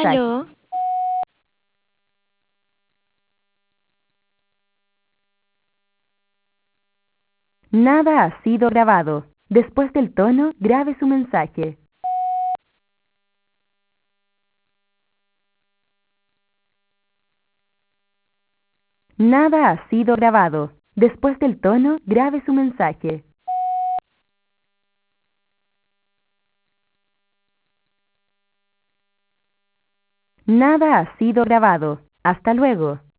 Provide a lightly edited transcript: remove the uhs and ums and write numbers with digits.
mensaje. Aló, Nada ha sido grabado. Después del tono, grabe su mensaje. Nada ha sido grabado. Después del tono, grabe su mensaje. Nada ha sido grabado. Hasta luego.